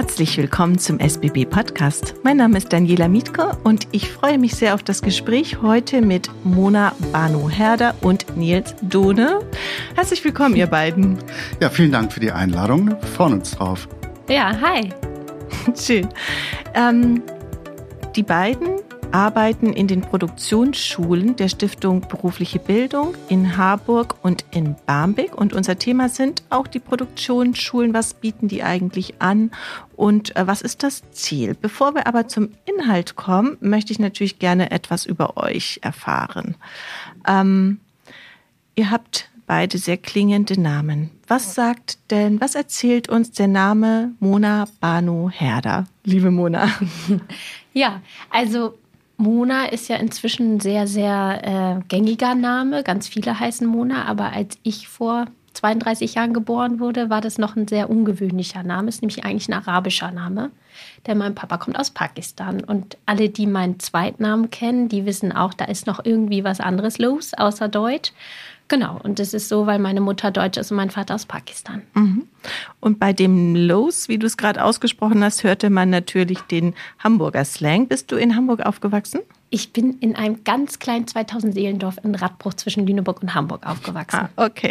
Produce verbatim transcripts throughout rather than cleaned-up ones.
Herzlich willkommen zum S B B-Podcast. Mein Name ist Daniela Mietke und ich freue mich sehr auf das Gespräch heute mit Mona Banu-Herder und Nils Dohne. Herzlich willkommen, ihr beiden. Ja, vielen Dank für die Einladung. Wir freuen uns drauf. Ja, hi. Schön. Ähm, die beiden arbeiten in den Produktionsschulen der Stiftung Berufliche Bildung in Harburg und in Barmbek. Und unser Thema sind auch die Produktionsschulen. Was bieten die eigentlich an und äh, was ist das Ziel? Bevor wir aber zum Inhalt kommen, möchte ich natürlich gerne etwas über euch erfahren. Ähm, ihr habt beide sehr klingende Namen. Was sagt denn, was erzählt uns der Name Mona Banu-Herder? Liebe Mona. Ja, also Mona ist ja inzwischen ein sehr, sehr äh, gängiger Name. Ganz viele heißen Mona, aber als ich vor zweiunddreißig Jahren geboren wurde, war das noch ein sehr ungewöhnlicher Name. Ist nämlich eigentlich ein arabischer Name, denn mein Papa kommt aus Pakistan. Und alle, die meinen Zweitnamen kennen, die wissen auch, da ist noch irgendwie was anderes los, außer Deutsch. Genau, und das ist so, weil meine Mutter Deutsch ist und mein Vater aus Pakistan. Mhm. Und bei dem Los, wie du es gerade ausgesprochen hast, hörte man natürlich den Hamburger Slang. Bist du in Hamburg aufgewachsen? Ich bin in einem ganz kleinen zweitausend-Seelendorf in Radbruch zwischen Lüneburg und Hamburg aufgewachsen. Ah, okay.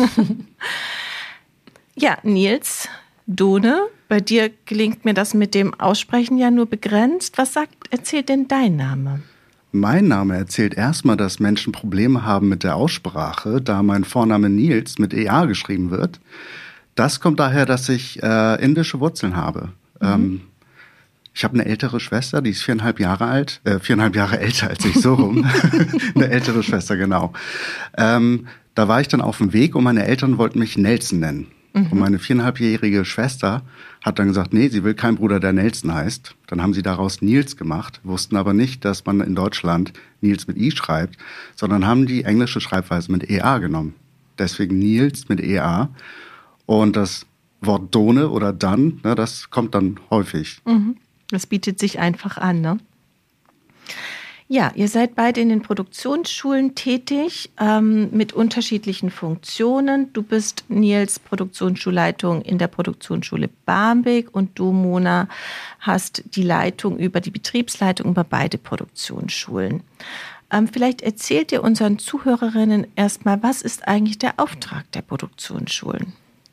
Ja, Nils Dohne, bei dir gelingt mir das mit dem Aussprechen ja nur begrenzt. Was sagt, erzählt denn dein Name? Mein Name erzählt erstmal, dass Menschen Probleme haben mit der Aussprache, da mein Vorname Nils mit E A geschrieben wird. Das kommt daher, dass ich äh, indische Wurzeln habe. Mhm. Ähm, ich habe eine ältere Schwester, die ist viereinhalb Jahre alt, äh, viereinhalb Jahre älter als ich, so rum. Eine ältere Schwester, genau. Ähm, da war ich dann auf dem Weg und meine Eltern wollten mich Nelson nennen. Mhm. Und meine viereinhalbjährige Schwester hat dann gesagt, nee, sie will keinen Bruder, der Nelson heißt. Dann haben sie daraus Nils gemacht, wussten aber nicht, dass man in Deutschland Nils mit I schreibt, sondern haben die englische Schreibweise mit E A genommen. Deswegen Nils mit E A. Und das Wort Dohne oder dann, ne, das kommt dann häufig. Mhm. Das bietet sich einfach an, ne? Ja, ihr seid beide in den Produktionsschulen tätig, ähm, mit unterschiedlichen Funktionen. Du bist, Nils, Produktionsschulleitung in der Produktionsschule Barmbek und du, Mona, hast die Leitung über die Betriebsleitung über beide Produktionsschulen. Ähm, vielleicht erzählt ihr unseren Zuhörerinnen erstmal, was ist eigentlich der Auftrag der Produktionsschulen?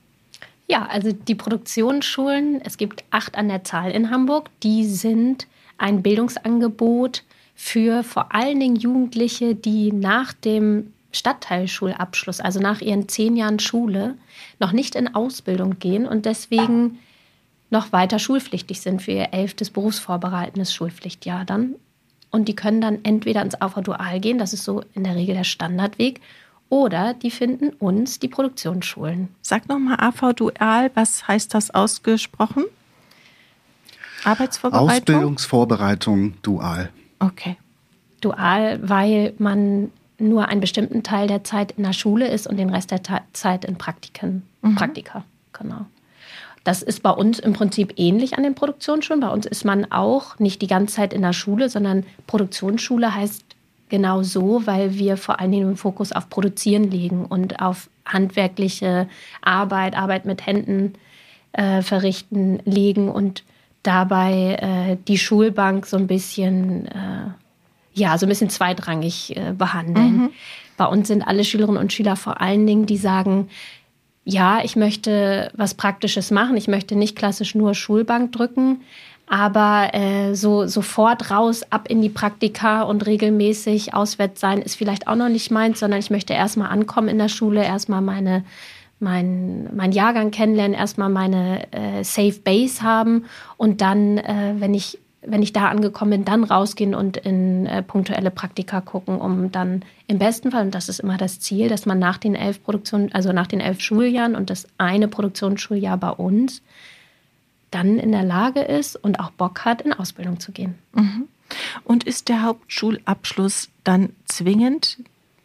Ja, also die Produktionsschulen, es gibt acht an der Zahl in Hamburg, die sind ein Bildungsangebot für vor allen Dingen Jugendliche, die nach dem Stadtteilschulabschluss, also nach ihren zehn Jahren Schule, noch nicht in Ausbildung gehen und deswegen noch weiter schulpflichtig sind für ihr elftes berufsvorbereitendes Schulpflichtjahr dann. Und die können dann entweder ins A V Dual gehen, das ist so in der Regel der Standardweg, oder die finden uns, die Produktionsschulen. Sag nochmal A V Dual, was heißt das ausgesprochen? Arbeitsvorbereitung? Ausbildungsvorbereitung Dual. Okay. Dual, weil man nur einen bestimmten Teil der Zeit in der Schule ist und den Rest der Ta- Zeit in Praktiken, mhm. Praktika. Genau. Das ist bei uns im Prinzip ähnlich an den Produktionsschulen. Bei uns ist man auch nicht die ganze Zeit in der Schule, sondern Produktionsschule heißt genau so, weil wir vor allen Dingen den Fokus auf Produzieren legen und auf handwerkliche Arbeit, Arbeit mit Händen äh, verrichten legen und dabei äh, die Schulbank so ein bisschen, äh, ja, so ein bisschen zweitrangig äh, behandeln. Mhm. Bei uns sind alle Schülerinnen und Schüler vor allen Dingen, die sagen, ja, ich möchte was Praktisches machen, ich möchte nicht klassisch nur Schulbank drücken, aber äh, so sofort raus, ab in die Praktika und regelmäßig auswärts sein, ist vielleicht auch noch nicht meins, sondern ich möchte erstmal ankommen in der Schule, erstmal meine Mein, mein Jahrgang kennenlernen, erstmal meine äh, Safe Base haben und dann, äh, wenn ich, wenn ich da angekommen bin, dann rausgehen und in äh, punktuelle Praktika gucken, um dann im besten Fall, und das ist immer das Ziel, dass man nach den elf Produktionen, also nach den elf Schuljahren und das eine Produktionsschuljahr bei uns, dann in der Lage ist und auch Bock hat, in Ausbildung zu gehen. Mhm. Und ist der Hauptschulabschluss dann zwingend?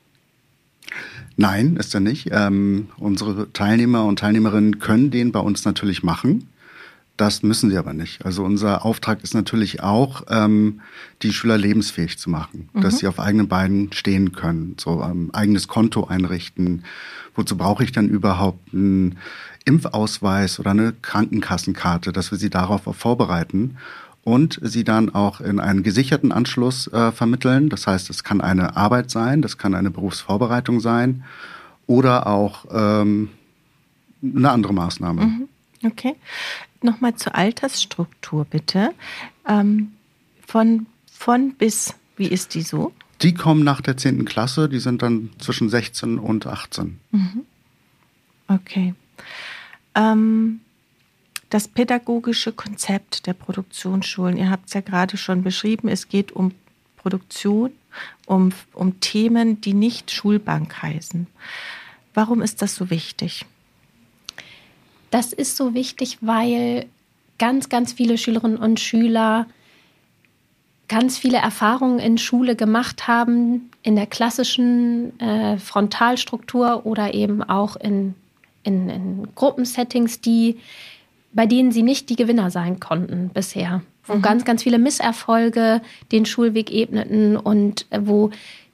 Nein, ist er nicht. Ähm, unsere Teilnehmer und Teilnehmerinnen können den bei uns natürlich machen. Das müssen sie aber nicht. Also unser Auftrag ist natürlich auch, ähm, die Schüler lebensfähig zu machen, mhm. dass sie auf eigenen Beinen stehen können, so ein ähm, eigenes Konto einrichten. Wozu brauche ich dann überhaupt einen Impfausweis oder eine Krankenkassenkarte, dass wir sie darauf auch vorbereiten und sie dann auch in einen gesicherten Anschluss äh, vermitteln. Das heißt, es kann eine Arbeit sein, das kann eine Berufsvorbereitung sein oder auch ähm, eine andere Maßnahme. Mhm. Okay. Nochmal zur Altersstruktur bitte. Ähm, von, von bis, wie ist die so? Die kommen nach der zehnten Klasse, die sind dann zwischen sechzehn und achtzehn. Mhm. Okay. Ähm, das pädagogische Konzept der Produktionsschulen, ihr habt es ja gerade schon beschrieben, es geht um Produktion, um, um Themen, die nicht Schulbank heißen. Warum ist das so wichtig? Das ist so wichtig, weil ganz, ganz viele Schülerinnen und Schüler ganz viele Erfahrungen in Schule gemacht haben, in der klassischen äh, Frontalstruktur oder eben auch in, in, in Gruppensettings, die, bei denen sie nicht die Gewinner sein konnten bisher. Wo mhm. ganz, ganz viele Misserfolge den Schulweg ebneten und äh, wo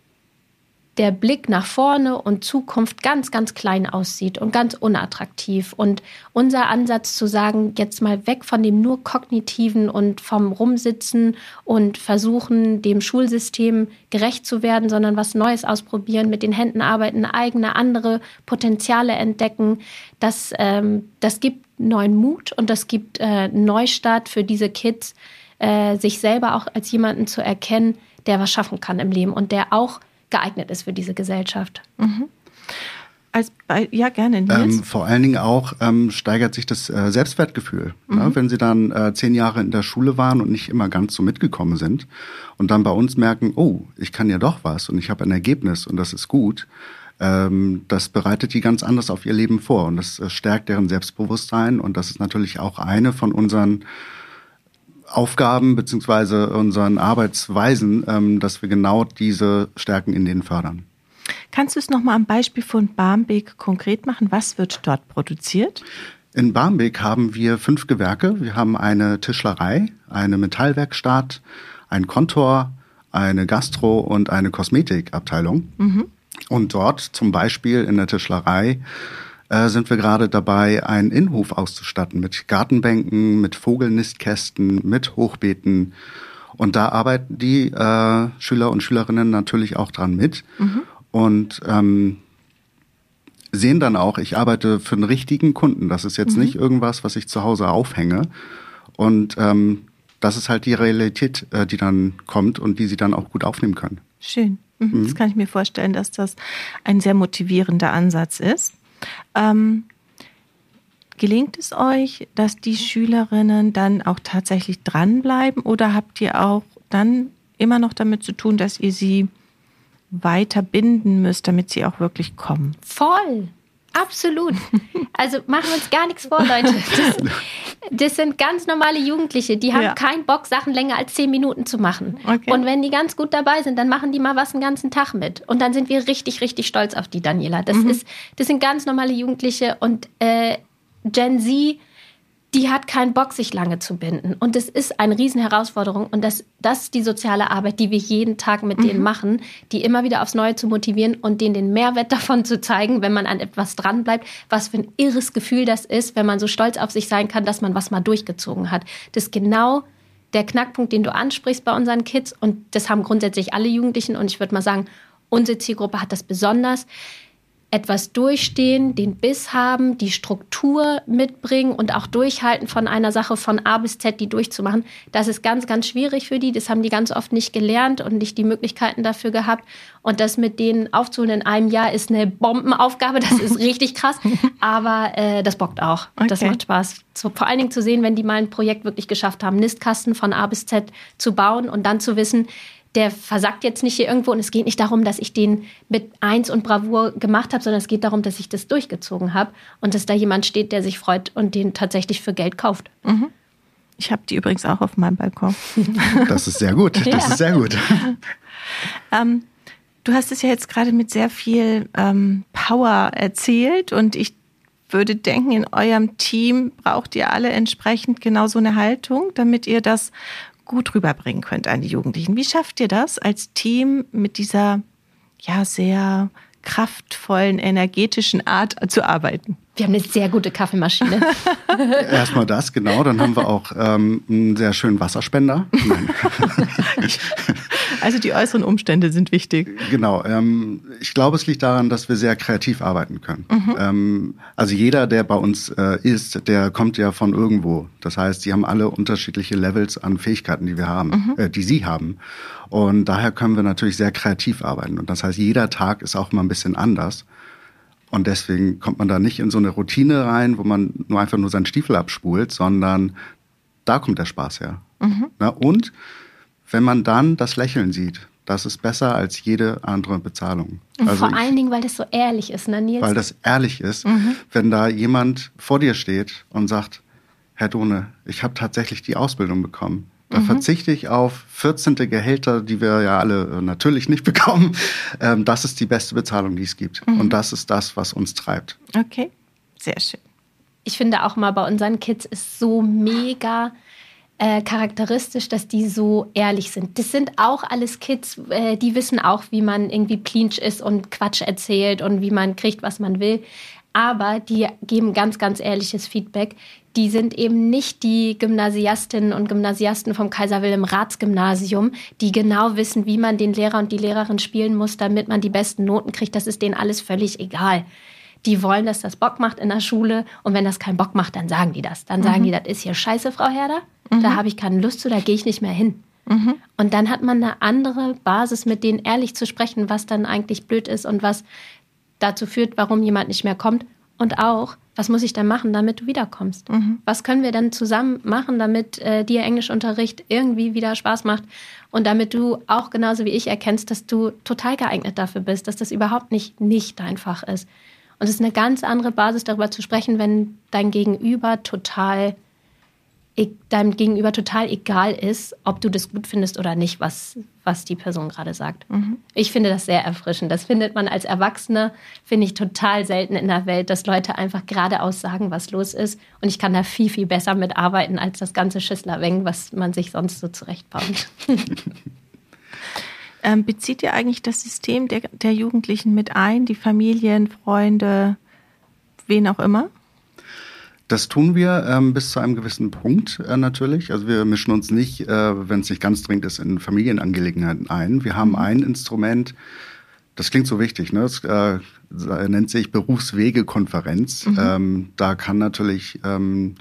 der Blick nach vorne und Zukunft ganz, ganz klein aussieht und ganz unattraktiv. Und unser Ansatz zu sagen, jetzt mal weg von dem nur Kognitiven und vom Rumsitzen und versuchen, dem Schulsystem gerecht zu werden, sondern was Neues ausprobieren, mit den Händen arbeiten, eigene, andere Potenziale entdecken, das, ähm, das gibt neuen Mut und das gibt äh, Neustart für diese Kids, äh, sich selber auch als jemanden zu erkennen, der was schaffen kann im Leben und der auch geeignet ist für diese Gesellschaft. Mhm. Als bei, ja, gerne, Nils. Ähm, vor allen Dingen auch ähm, steigert sich das äh, Selbstwertgefühl. Mhm. Ne? Wenn sie dann äh, zehn Jahre in der Schule waren und nicht immer ganz so mitgekommen sind und dann bei uns merken, oh, ich kann ja doch was und ich habe ein Ergebnis und das ist gut, ähm, das bereitet die ganz anders auf ihr Leben vor und das äh, stärkt deren Selbstbewusstsein und das ist natürlich auch eine von unseren Aufgaben beziehungsweise unseren Arbeitsweisen, ähm, dass wir genau diese Stärken in denen fördern. Kannst du es nochmal am Beispiel von Barmbek konkret machen? Was wird dort produziert? In Barmbek haben wir fünf Gewerke. Wir haben eine Tischlerei, eine Metallwerkstatt, ein Kontor, eine Gastro- und eine Kosmetikabteilung. Mhm. Und dort zum Beispiel in der Tischlerei äh, sind wir gerade dabei, einen Innenhof auszustatten mit Gartenbänken, mit Vogelnistkästen, mit Hochbeeten. Und da arbeiten die äh, Schüler und Schülerinnen natürlich auch dran mit. Mhm. Und ähm, sehen dann auch, ich arbeite für einen richtigen Kunden. Das ist jetzt mhm. nicht irgendwas, was ich zu Hause aufhänge. Und ähm, das ist halt die Realität, äh, die dann kommt und die sie dann auch gut aufnehmen können. Schön. Mhm. Mhm. Das kann ich mir vorstellen, dass das ein sehr motivierender Ansatz ist. Ähm, gelingt es euch, dass die Schülerinnen dann auch tatsächlich dranbleiben oder habt ihr auch dann immer noch damit zu tun, dass ihr sie weiter binden müsst, damit sie auch wirklich kommen? Voll, absolut. Also machen wir uns gar nichts vor, Leute. Das, das sind ganz normale Jugendliche, die haben ja. keinen Bock, Sachen länger als zehn Minuten zu machen. Okay. Und wenn die ganz gut dabei sind, dann machen die mal was den ganzen Tag mit. Und dann sind wir richtig, richtig stolz auf die Daniela. Das, mhm. ist, das sind ganz normale Jugendliche und äh, Gen Z, die hat keinen Bock, sich lange zu binden. Und das ist eine Riesenherausforderung. Und das, das ist die soziale Arbeit, die wir jeden Tag mit mhm. denen machen, die immer wieder aufs Neue zu motivieren und denen den Mehrwert davon zu zeigen, wenn man an etwas dranbleibt, was für ein irres Gefühl das ist, wenn man so stolz auf sich sein kann, dass man was mal durchgezogen hat. Das ist genau der Knackpunkt, den du ansprichst bei unseren Kids. Und das haben grundsätzlich alle Jugendlichen. Und ich würde mal sagen, unsere Zielgruppe hat das besonders. Etwas durchstehen, den Biss haben, die Struktur mitbringen und auch durchhalten von einer Sache von A bis Z, die durchzumachen. Das ist ganz, ganz schwierig für die. Das haben die ganz oft nicht gelernt und nicht die Möglichkeiten dafür gehabt. Und das mit denen aufzuholen in einem Jahr ist eine Bombenaufgabe. Das ist richtig krass. Aber äh, das bockt auch. Okay. Das macht Spaß. So, vor allen Dingen zu sehen, wenn die mal ein Projekt wirklich geschafft haben, Nistkasten von A bis Z zu bauen und dann zu wissen, der versackt jetzt nicht hier irgendwo und es geht nicht darum, dass ich den mit Eins und Bravour gemacht habe, sondern es geht darum, dass ich das durchgezogen habe und dass da jemand steht, der sich freut und den tatsächlich für Geld kauft. Mhm. Ich habe die übrigens auch auf meinem Balkon. Das ist sehr gut, das ja. ist sehr gut. ähm, du hast es ja jetzt gerade mit sehr viel ähm, Power erzählt und ich würde denken, in eurem Team braucht ihr alle entsprechend genau so eine Haltung, damit ihr das gut rüberbringen könnt an die Jugendlichen. Wie schafft ihr das als Team mit dieser ja sehr kraftvollen, energetischen Art zu arbeiten? Wir haben eine sehr gute Kaffeemaschine. Erstmal das, genau. Dann haben wir auch ähm, einen sehr schönen Wasserspender. Also die äußeren Umstände sind wichtig. Genau. Ähm, ich glaube, es liegt daran, dass wir sehr kreativ arbeiten können. Mhm. Ähm, also jeder, der bei uns äh, ist, der kommt ja von irgendwo. Das heißt, die haben alle unterschiedliche Levels an Fähigkeiten, die wir haben, mhm. äh, die sie haben. Und daher können wir natürlich sehr kreativ arbeiten. Und das heißt, jeder Tag ist auch mal ein bisschen anders. Und deswegen kommt man da nicht in so eine Routine rein, wo man nur einfach nur seinen Stiefel abspult, sondern da kommt der Spaß her. Mhm. Na, und wenn man dann das Lächeln sieht, das ist besser als jede andere Bezahlung. Und also vor allen ich, Dingen, weil das so ehrlich ist, ne, Nils? Weil das ehrlich ist, mhm. wenn da jemand vor dir steht und sagt, Herr Dohne, ich habe tatsächlich die Ausbildung bekommen. Da mhm. verzichte ich auf vierzehnte Gehälter, die wir ja alle natürlich nicht bekommen. Ähm, das ist die beste Bezahlung, die es gibt. Mhm. Und das ist das, was uns treibt. Okay, sehr schön. Ich finde auch mal, bei unseren Kids ist so mega äh, charakteristisch, dass die so ehrlich sind. Das sind auch alles Kids, äh, die wissen auch, wie man irgendwie Plinsch ist und Quatsch erzählt und wie man kriegt, was man will. Aber die geben ganz, ganz ehrliches Feedback. Die sind eben nicht die Gymnasiastinnen und Gymnasiasten vom Kaiser-Wilhelm-Ratz-Gymnasium, die genau wissen, wie man den Lehrer und die Lehrerin spielen muss, damit man die besten Noten kriegt. Das ist denen alles völlig egal. Die wollen, dass das Bock macht in der Schule. Und wenn das keinen Bock macht, dann sagen die das. Dann mhm. sagen die, das ist hier scheiße, Frau Herder. Mhm. Da habe ich keine Lust zu, da gehe ich nicht mehr hin. Mhm. Und dann hat man eine andere Basis, mit denen ehrlich zu sprechen, was dann eigentlich blöd ist und was dazu führt, warum jemand nicht mehr kommt. Und auch, was muss ich dann machen, damit du wiederkommst? Mhm. Was können wir dann zusammen machen, damit äh, dir Englischunterricht irgendwie wieder Spaß macht und damit du auch genauso wie ich erkennst, dass du total geeignet dafür bist, dass das überhaupt nicht nicht dein Fach ist. Und es ist eine ganz andere Basis, darüber zu sprechen, wenn dein Gegenüber total deinem Gegenüber total egal ist, ob du das gut findest oder nicht, was, was die Person gerade sagt. Mhm. Ich finde das sehr erfrischend. Das findet man als Erwachsener, finde ich total selten in der Welt, dass Leute einfach geradeaus sagen, was los ist. Und ich kann da viel, viel besser mitarbeiten als das ganze Schisslerweng, was man sich sonst so zurechtbaut. ähm, bezieht ihr eigentlich das System der, der Jugendlichen mit ein, die Familien, Freunde, wen auch immer? Das tun wir ähm, bis zu einem gewissen Punkt äh, natürlich. Also wir mischen uns nicht, äh, wenn es nicht ganz dringend ist, in Familienangelegenheiten ein. Wir haben mhm. ein Instrument, das klingt so wichtig, ne? Das äh, nennt sich Berufswegekonferenz. Mhm. Ähm, da kann natürlich ähm,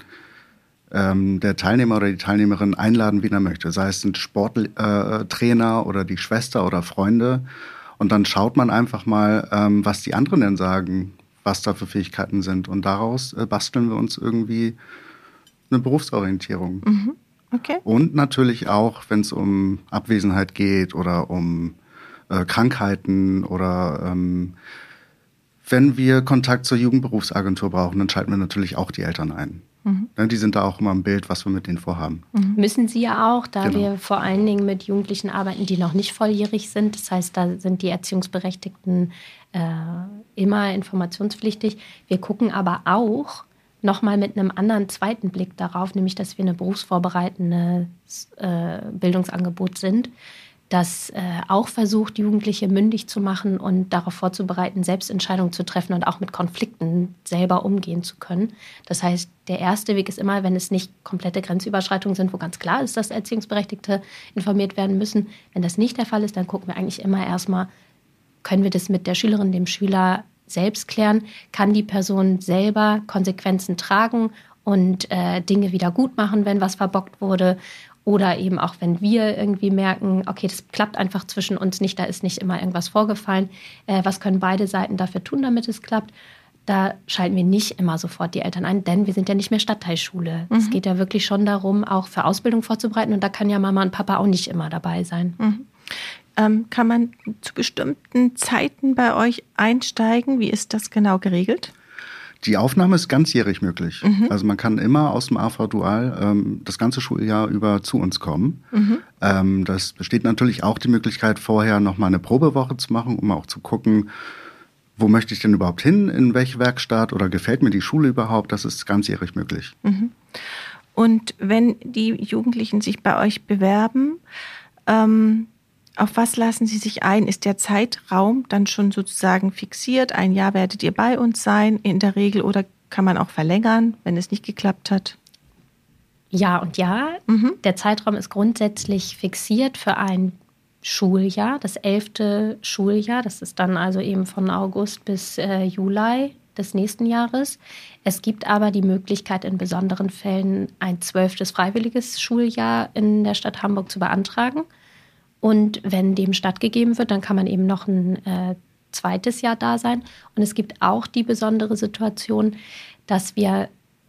ähm, der Teilnehmer oder die Teilnehmerin einladen, wen er möchte. Sei es ein Sporttrainer äh, oder die Schwester oder Freunde. Und dann schaut man einfach mal, ähm, was die anderen denn sagen, was da für Fähigkeiten sind. Und daraus äh, basteln wir uns irgendwie eine Berufsorientierung. Mhm. Okay. Und natürlich auch, wenn es um Abwesenheit geht oder um äh, Krankheiten oder ähm, wenn wir Kontakt zur Jugendberufsagentur brauchen, dann schalten wir natürlich auch die Eltern ein. Mhm. Ja, die sind da auch immer im Bild, was wir mit denen vorhaben. Mhm. Müssen sie ja auch, da genau. wir vor allen Dingen mit Jugendlichen arbeiten, die noch nicht volljährig sind. Das heißt, da sind die Erziehungsberechtigten äh, immer informationspflichtig. Wir gucken aber auch nochmal mit einem anderen zweiten Blick darauf, nämlich, dass wir eine berufsvorbereitende äh, Bildungsangebot sind, das äh, auch versucht, Jugendliche mündig zu machen und darauf vorzubereiten, Selbstentscheidungen zu treffen und auch mit Konflikten selber umgehen zu können. Das heißt, der erste Weg ist immer, wenn es nicht komplette Grenzüberschreitungen sind, wo ganz klar ist, dass Erziehungsberechtigte informiert werden müssen. Wenn das nicht der Fall ist, dann gucken wir eigentlich immer erstmal, können wir das mit der Schülerin, dem Schüler selbst klären? Kann die Person selber Konsequenzen tragen und äh, Dinge wieder gut machen, wenn was verbockt wurde? Oder eben auch, wenn wir irgendwie merken, okay, das klappt einfach zwischen uns nicht, da ist nicht immer irgendwas vorgefallen. Äh, was können beide Seiten dafür tun, damit es klappt? Da schalten wir nicht immer sofort die Eltern ein, denn wir sind ja nicht mehr Stadtteilschule. Mhm. Es geht ja wirklich schon darum, auch für Ausbildung vorzubereiten. Und da kann ja Mama und Papa auch nicht immer dabei sein. Mhm. Ähm, kann man zu bestimmten Zeiten bei euch einsteigen? Wie ist das genau geregelt? Die Aufnahme ist ganzjährig möglich. Mhm. Also man kann immer aus dem A V Dual ähm, das ganze Schuljahr über zu uns kommen. Mhm. Ähm, das besteht natürlich auch die Möglichkeit, vorher noch mal eine Probewoche zu machen, um auch zu gucken, wo möchte ich denn überhaupt hin, in welche Werkstatt oder gefällt mir die Schule überhaupt, das ist ganzjährig möglich. Mhm. Und wenn die Jugendlichen sich bei euch bewerben, ähm, auf was lassen sie sich ein? Ist der Zeitraum dann schon sozusagen fixiert? Ein Jahr werdet ihr bei uns sein in der Regel oder kann man auch verlängern, wenn es nicht geklappt hat? Ja und ja. Mhm. Der Zeitraum ist grundsätzlich fixiert für ein Schuljahr, das elfte Schuljahr. Das ist dann also eben von August bis äh, Juli des nächsten Jahres. Es gibt aber die Möglichkeit, in besonderen Fällen ein zwölftes freiwilliges Schuljahr in der Stadt Hamburg zu beantragen. Und wenn dem stattgegeben wird, dann kann man eben noch ein äh, zweites Jahr da sein. Und es gibt auch die besondere Situation, dass wir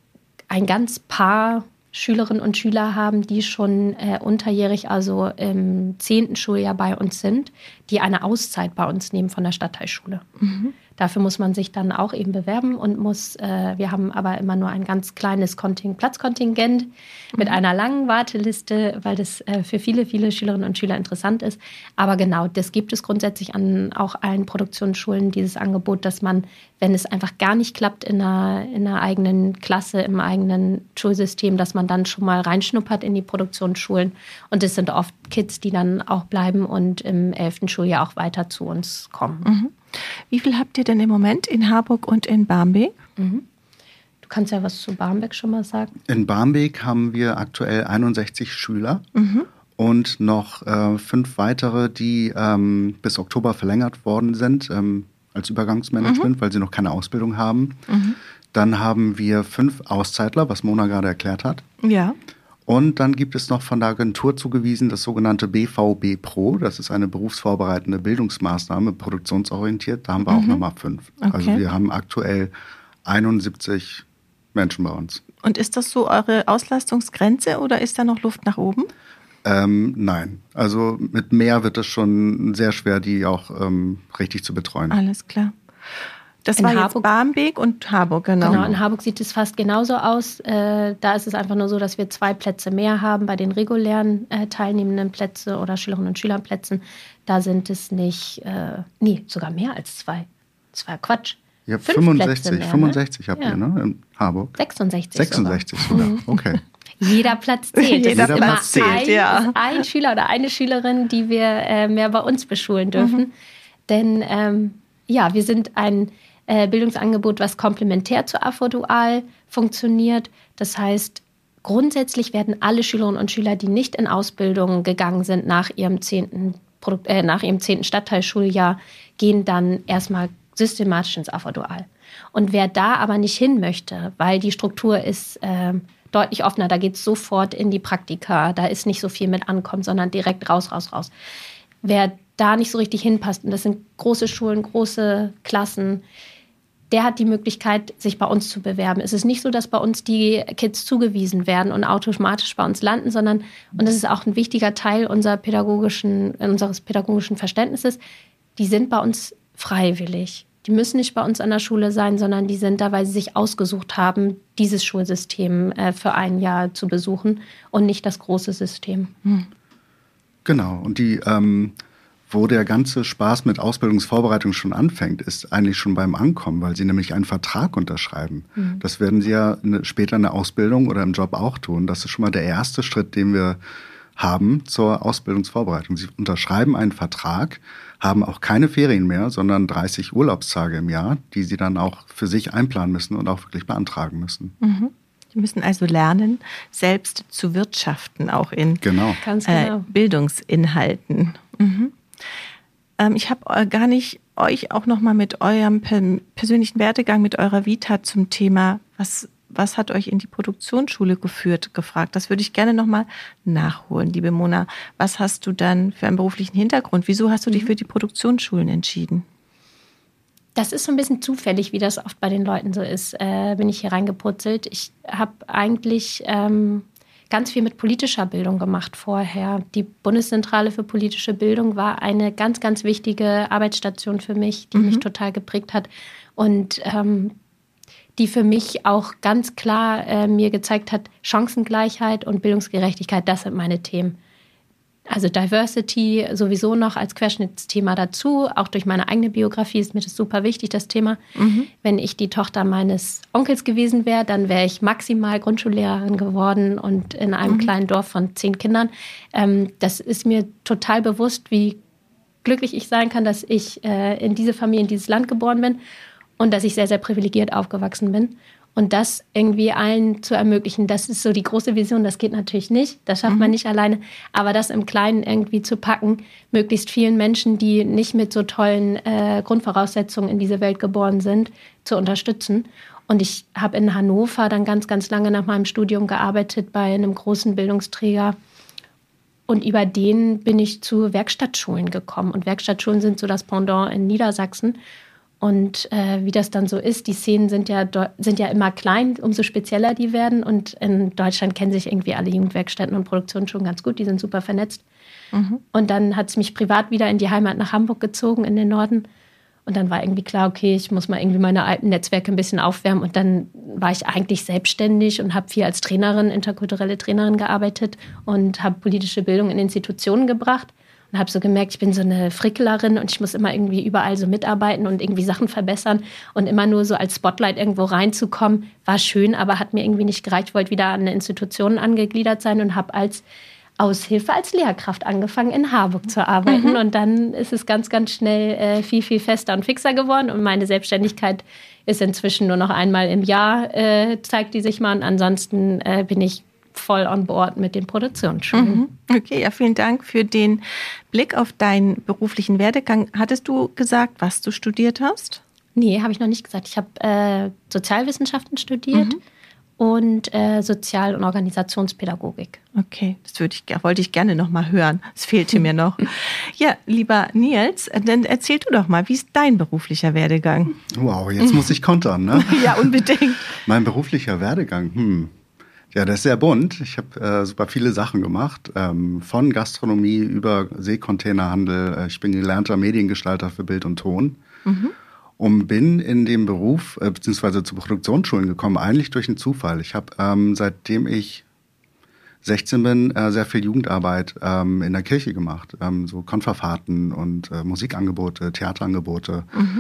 ein ganz paar Schülerinnen und Schüler haben, die schon äh, unterjährig, also im zehnten Schuljahr bei uns sind, die eine Auszeit bei uns nehmen von der Stadtteilschule. Mhm. Dafür muss man sich dann auch eben bewerben und muss, äh, wir haben aber immer nur ein ganz kleines Konting- Platzkontingent mit mhm. einer langen Warteliste, weil das äh, für viele, viele Schülerinnen und Schüler interessant ist. Aber genau, das gibt es grundsätzlich an auch allen Produktionsschulen, dieses Angebot, dass man, wenn es einfach gar nicht klappt in einer, in einer eigenen Klasse, im eigenen Schulsystem, dass man dann schon mal reinschnuppert in die Produktionsschulen. Und das sind oft Kids, die dann auch bleiben und im elften Schuljahr auch weiter zu uns kommen. Mhm. Wie viel habt ihr denn im Moment in Harburg und in Barmbek? Mhm. Du kannst ja was zu Barmbek schon mal sagen. In Barmbek haben wir aktuell einundsechzig Schüler mhm. und noch äh, fünf weitere, die ähm, bis Oktober verlängert worden sind ähm, als Übergangsmanagement, mhm. weil sie noch keine Ausbildung haben. Mhm. Dann haben wir fünf Auszeitler, was Mona gerade erklärt hat. Ja. Und dann gibt es noch von der Agentur zugewiesen das sogenannte B V B Pro. Das ist eine berufsvorbereitende Bildungsmaßnahme, produktionsorientiert. Da haben wir mhm. auch nochmal fünf. Okay. Also wir haben aktuell einundsiebzig Menschen bei uns. Und ist das so eure Auslastungsgrenze oder ist da noch Luft nach oben? Ähm, nein, also mit mehr wird es schon sehr schwer, die auch ähm, richtig zu betreuen. Alles klar. Das in war Harburg, jetzt Barmbek und Harburg, genau. Genau, in Harburg sieht es fast genauso aus. Äh, da ist es einfach nur so, dass wir zwei Plätze mehr haben bei den regulären äh, teilnehmenden Plätzen oder Schülerinnen und Schülerplätzen. Da sind es nicht, äh, nee, sogar mehr als zwei. Das war Quatsch. Ja, fünfundsechzig, mehr, fünfundsechzig ne? habt ja. ihr, ne, in Harburg? sechsundsechzig. sechsundsechzig sogar, sogar. Okay. Jeder Platz zählt. Jeder das Platz ist zählt, ein, ja. ist ein Schüler oder eine Schülerin, die wir äh, mehr bei uns beschulen dürfen. Mhm. Denn ähm, ja, wir sind ein äh, Bildungsangebot, was komplementär zu A V Dual funktioniert. Das heißt, grundsätzlich werden alle Schülerinnen und Schüler, die nicht in Ausbildung gegangen sind nach ihrem zehnten Produkt, äh, nach ihrem zehnten Stadtteilschuljahr, gehen dann erstmal systematisch ins A V Dual. Und wer da aber nicht hin möchte, weil die Struktur ist äh, deutlich offener, da geht es sofort in die Praktika, da ist nicht so viel mit Ankommen, sondern direkt raus, raus, raus. Wer da nicht so richtig hinpasst, und das sind große Schulen, große Klassen, der hat die Möglichkeit, sich bei uns zu bewerben. Es ist nicht so, dass bei uns die Kids zugewiesen werden und automatisch bei uns landen, sondern, und das ist auch ein wichtiger Teil unserer pädagogischen, unseres pädagogischen Verständnisses, die sind bei uns freiwillig. Die müssen nicht bei uns an der Schule sein, sondern die sind da, weil sie sich ausgesucht haben, dieses Schulsystem äh, für ein Jahr zu besuchen und nicht das große System. Hm. Genau, und die, ähm, wo der ganze Spaß mit Ausbildungsvorbereitung schon anfängt, ist eigentlich schon beim Ankommen, weil sie nämlich einen Vertrag unterschreiben. Hm. Das werden sie ja eine, später in der Ausbildung oder im Job auch tun. Das ist schon mal der erste Schritt, den wir haben zur Ausbildungsvorbereitung. Sie unterschreiben einen Vertrag, haben auch keine Ferien mehr, sondern dreißig Urlaubstage im Jahr, die sie dann auch für sich einplanen müssen und auch wirklich beantragen müssen. Mhm. Die müssen also lernen, selbst zu wirtschaften, auch in genau. Ganz genau. Äh, Bildungsinhalten. Mhm. Ähm, ich habe gar nicht euch auch noch mal mit eurem per- persönlichen Werdegang, mit eurer Vita zum Thema, was Was hat euch in die Produktionsschule geführt, gefragt? Das würde ich gerne nochmal nachholen, liebe Mona. Was hast du dann für einen beruflichen Hintergrund? Wieso hast du dich für die Produktionsschulen entschieden? Das ist so ein bisschen zufällig, wie das oft bei den Leuten so ist. Äh, bin ich hier reingeputzelt. Ich habe eigentlich ähm, ganz viel mit politischer Bildung gemacht vorher. Die Bundeszentrale für politische Bildung war eine ganz, ganz wichtige Arbeitsstation für mich, die mhm. mich total geprägt hat. Und ähm, die für mich auch ganz klar äh, mir gezeigt hat, Chancengleichheit und Bildungsgerechtigkeit, das sind meine Themen. Also Diversity sowieso noch als Querschnittsthema dazu. Auch durch meine eigene Biografie ist mir das super wichtig, das Thema. Mhm. Wenn ich die Tochter meines Onkels gewesen wäre, dann wäre ich maximal Grundschullehrerin geworden und in einem mhm. kleinen Dorf von zehn Kindern. Ähm, das ist mir total bewusst, wie glücklich ich sein kann, dass ich äh, in diese Familie, in dieses Land geboren bin und dass ich sehr, sehr privilegiert aufgewachsen bin. Und das irgendwie allen zu ermöglichen, das ist so die große Vision. Das geht natürlich nicht, das schafft mhm. man nicht alleine. Aber das im Kleinen irgendwie zu packen, möglichst vielen Menschen, die nicht mit so tollen äh, Grundvoraussetzungen in diese Welt geboren sind, zu unterstützen. Und ich habe in Hannover dann ganz, ganz lange nach meinem Studium gearbeitet bei einem großen Bildungsträger. Und über den bin ich zu Werkstattschulen gekommen. Und Werkstattschulen sind so das Pendant in Niedersachsen. Und äh, wie das dann so ist, die Szenen sind ja, sind ja immer klein, umso spezieller die werden. Und in Deutschland kennen sich irgendwie alle Jugendwerkstätten und Produktionsschulen ganz gut, die sind super vernetzt. Mhm. Und dann hat es mich privat wieder in die Heimat nach Hamburg gezogen, in den Norden. Und dann war irgendwie klar, okay, ich muss mal irgendwie meine alten Netzwerke ein bisschen aufwärmen. Und dann war ich eigentlich selbstständig und habe viel als Trainerin, interkulturelle Trainerin gearbeitet und habe politische Bildung in Institutionen gebracht. Und habe so gemerkt, ich bin so eine Fricklerin und ich muss immer irgendwie überall so mitarbeiten und irgendwie Sachen verbessern. Und immer nur so als Spotlight irgendwo reinzukommen, war schön, aber hat mir irgendwie nicht gereicht. Ich wollte wieder an eine Institution angegliedert sein und habe als Aushilfe, als Lehrkraft angefangen, in Harburg zu arbeiten. Mhm. Und dann ist es ganz, ganz schnell äh, viel, viel fester und fixer geworden. Und meine Selbstständigkeit ist inzwischen nur noch einmal im Jahr, äh, zeigt die sich mal. Und ansonsten äh, bin ich voll on board mit den Produktionsschulen. Mhm. Okay, ja, vielen Dank für den Blick auf deinen beruflichen Werdegang. Hattest du gesagt, was du studiert hast? Nee, habe ich noch nicht gesagt. Ich habe äh, Sozialwissenschaften studiert mhm. und äh, Sozial- und Organisationspädagogik. Okay, das würde ich, wollte ich gerne noch mal hören. Das fehlte mir noch. Ja, lieber Nils, dann erzähl du doch mal, wie ist dein beruflicher Werdegang? Wow, jetzt muss ich kontern, ne? Ja, unbedingt. Mein beruflicher Werdegang, hm. Ja, das ist sehr bunt. Ich habe äh, super viele Sachen gemacht, ähm, von Gastronomie über Seekontainerhandel. Äh, ich bin gelernter Mediengestalter für Bild und Ton mhm. und bin in dem Beruf äh, beziehungsweise zu Produktionsschulen gekommen, eigentlich durch einen Zufall. Ich habe ähm, seitdem ich sechzehn bin äh, sehr viel Jugendarbeit ähm, in der Kirche gemacht, ähm, so Konferfahrten und äh, Musikangebote, Theaterangebote. Mhm.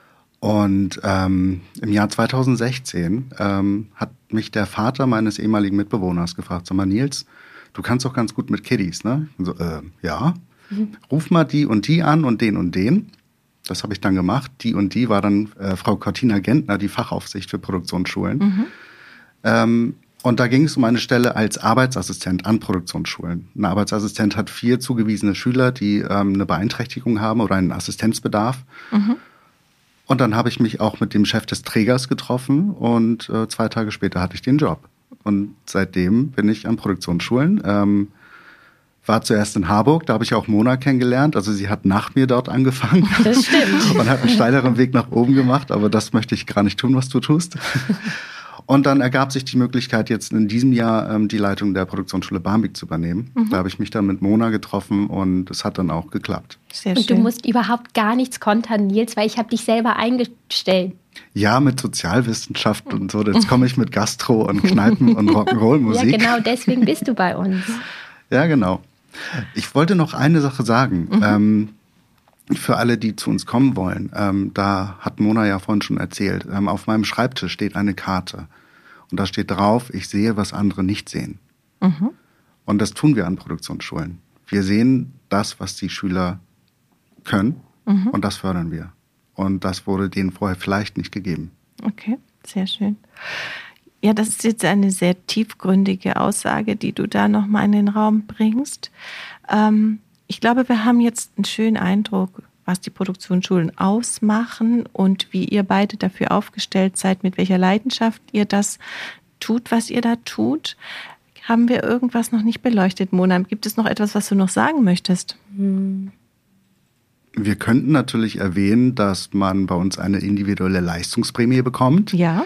Und ähm, im Jahr zweitausendsechzehn ähm, hat mich der Vater meines ehemaligen Mitbewohners gefragt, sag mal, Nils, du kannst doch ganz gut mit Kiddies, ne? Und so, äh, ja, mhm. ruf mal die und die an und den und den. Das habe ich dann gemacht. Die und die war dann äh, Frau Cortina Gentner, die Fachaufsicht für Produktionsschulen. Mhm. Ähm, und da ging es um eine Stelle als Arbeitsassistent an Produktionsschulen. Ein Arbeitsassistent hat vier zugewiesene Schüler, die ähm, eine Beeinträchtigung haben oder einen Assistenzbedarf. Mhm. Und dann habe ich mich auch mit dem Chef des Trägers getroffen und äh, zwei Tage später hatte ich den Job. Und seitdem bin ich an Produktionsschulen. Ähm, war zuerst in Harburg, da habe ich auch Mona kennengelernt. Also sie hat nach mir dort angefangen. Das stimmt. Und hat einen steileren Weg nach oben gemacht, aber das möchte ich gar nicht tun, was du tust. Und dann ergab sich die Möglichkeit, jetzt in diesem Jahr ähm, die Leitung der Produktionsschule Barmbek zu übernehmen. Mhm. Da habe ich mich dann mit Mona getroffen und es hat dann auch geklappt. Sehr und schön. Du musst überhaupt gar nichts kontern, Nils, weil ich habe dich selber eingestellt. Ja, mit Sozialwissenschaft und so. Jetzt komme ich mit Gastro und Kneipen und Rock'n'Roll-Musik. Ja, genau, deswegen bist du bei uns. Ja, genau. Ich wollte noch eine Sache sagen. Mhm. Ähm, Für alle, die zu uns kommen wollen, ähm, da hat Mona ja vorhin schon erzählt, ähm, auf meinem Schreibtisch steht eine Karte. Und da steht drauf, ich sehe, was andere nicht sehen. Mhm. Und das tun wir an Produktionsschulen. Wir sehen das, was die Schüler können, mhm. und das fördern wir. Und das wurde denen vorher vielleicht nicht gegeben. Okay, sehr schön. Ja, das ist jetzt eine sehr tiefgründige Aussage, die du da nochmal in den Raum bringst. Ähm, Ich glaube, wir haben jetzt einen schönen Eindruck, was die Produktionsschulen ausmachen und wie ihr beide dafür aufgestellt seid, mit welcher Leidenschaft ihr das tut, was ihr da tut. Haben wir irgendwas noch nicht beleuchtet, Mona? Gibt es noch etwas, was du noch sagen möchtest? Hm. Wir könnten natürlich erwähnen, dass man bei uns eine individuelle Leistungsprämie bekommt. Ja.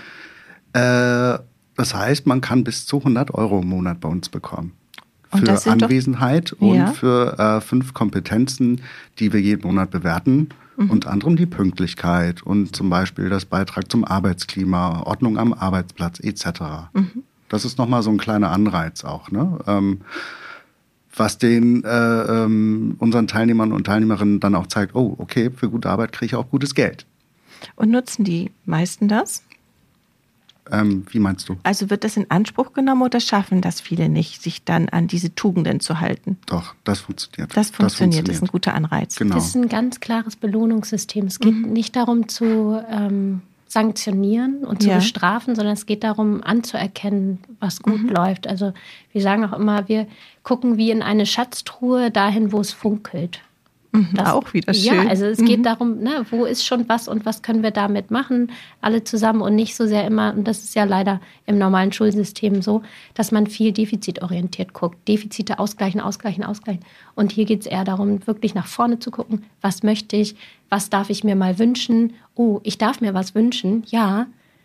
Äh, das heißt, man kann bis zu hundert Euro im Monat bei uns bekommen. Für Anwesenheit doch, und ja. für äh, fünf Kompetenzen, die wir jeden Monat bewerten. Mhm. Unter anderem die Pünktlichkeit und zum Beispiel das Beitrag zum Arbeitsklima, Ordnung am Arbeitsplatz et cetera. Mhm. Das ist nochmal so ein kleiner Anreiz auch, ne? Ähm, was den äh, ähm, unseren Teilnehmern und Teilnehmerinnen dann auch zeigt, oh, okay, für gute Arbeit kriege ich auch gutes Geld. Und nutzen die meisten das? Ähm, wie meinst du? Also wird das in Anspruch genommen oder schaffen das viele nicht, sich dann an diese Tugenden zu halten? Doch, das funktioniert. Das funktioniert, das, funktioniert. das ist ein guter Anreiz. Genau. Das ist ein ganz klares Belohnungssystem. Es geht mhm. nicht darum zu ähm, sanktionieren und zu ja. bestrafen, sondern es geht darum anzuerkennen, was gut mhm. läuft. Also wir sagen auch immer, wir gucken wie in eine Schatztruhe dahin, wo es funkelt. Das, auch wieder schön. Ja, also es mhm. geht darum, ne, wo ist schon was und was können wir damit machen, alle zusammen und nicht so sehr immer, und das ist ja leider im normalen Schulsystem so, dass man viel defizitorientiert guckt. Defizite ausgleichen, ausgleichen, ausgleichen. Und hier geht es eher darum, wirklich nach vorne zu gucken, was möchte ich, was darf ich mir mal wünschen? Oh, ich darf mir was wünschen, ja.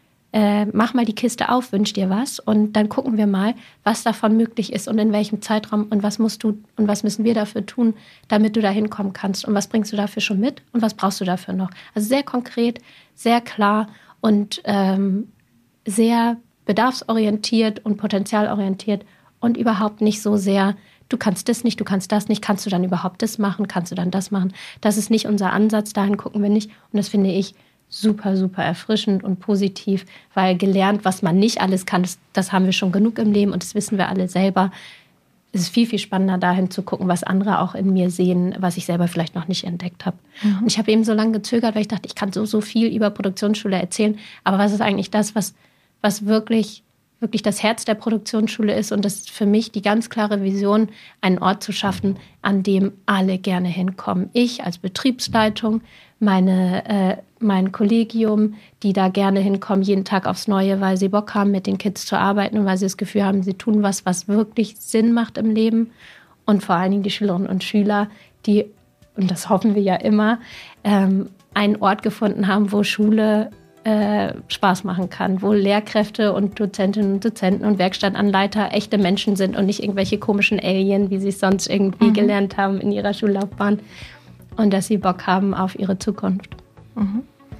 Äh, mach mal die Kiste auf, wünsch dir was und dann gucken wir mal, was davon möglich ist und in welchem Zeitraum und was musst du und was müssen wir dafür tun, damit du da hinkommen kannst und was bringst du dafür schon mit und was brauchst du dafür noch. Also sehr konkret, sehr klar und ähm, sehr bedarfsorientiert und potenzialorientiert und überhaupt nicht so sehr, du kannst das nicht, du kannst das nicht, kannst du dann überhaupt das machen, kannst du dann das machen. Das ist nicht unser Ansatz, dahin gucken wir nicht und das finde ich super, super erfrischend und positiv, weil gelernt, was man nicht alles kann, das, das haben wir schon genug im Leben und das wissen wir alle selber. Es ist viel, viel spannender, dahin zu gucken, was andere auch in mir sehen, was ich selber vielleicht noch nicht entdeckt habe. Mhm. Und ich habe eben so lange gezögert, weil ich dachte, ich kann so, so viel über Produktionsschule erzählen, aber was ist eigentlich das, was, was wirklich, wirklich das Herz der Produktionsschule ist und das ist für mich die ganz klare Vision, einen Ort zu schaffen, an dem alle gerne hinkommen. Ich als Betriebsleitung, meine, äh, mein Kollegium, die da gerne hinkommen, jeden Tag aufs Neue, weil sie Bock haben, mit den Kids zu arbeiten und weil sie das Gefühl haben, sie tun was, was wirklich Sinn macht im Leben. Und vor allen Dingen die Schülerinnen und Schüler, die, und das hoffen wir ja immer, ähm, einen Ort gefunden haben, wo Schule äh, Spaß machen kann, wo Lehrkräfte und Dozentinnen und Dozenten und Werkstattanleiter echte Menschen sind und nicht irgendwelche komischen Alien, wie sie es sonst irgendwie mhm. gelernt haben in ihrer Schullaufbahn. Und dass sie Bock haben auf ihre Zukunft. Mhm.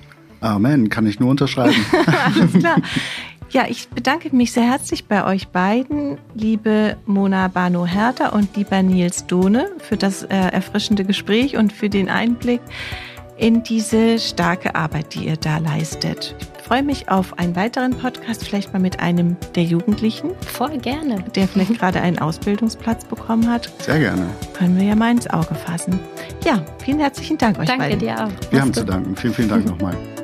Amen, kann ich nur unterschreiben. Alles klar. Ja, ich bedanke mich sehr herzlich bei euch beiden, liebe Mona Bano-Herter und lieber Nils Dohne, für das äh, erfrischende Gespräch und für den Einblick in diese starke Arbeit, die ihr da leistet. Ich freue mich auf einen weiteren Podcast, vielleicht mal mit einem der Jugendlichen. Voll gerne. Der vielleicht gerade einen Ausbildungsplatz bekommen hat. Sehr gerne. Können wir ja mal ins Auge fassen. Ja, vielen herzlichen Dank euch Danke beiden. Danke dir auch. Wir haben zu danken. Vielen, vielen Dank nochmal.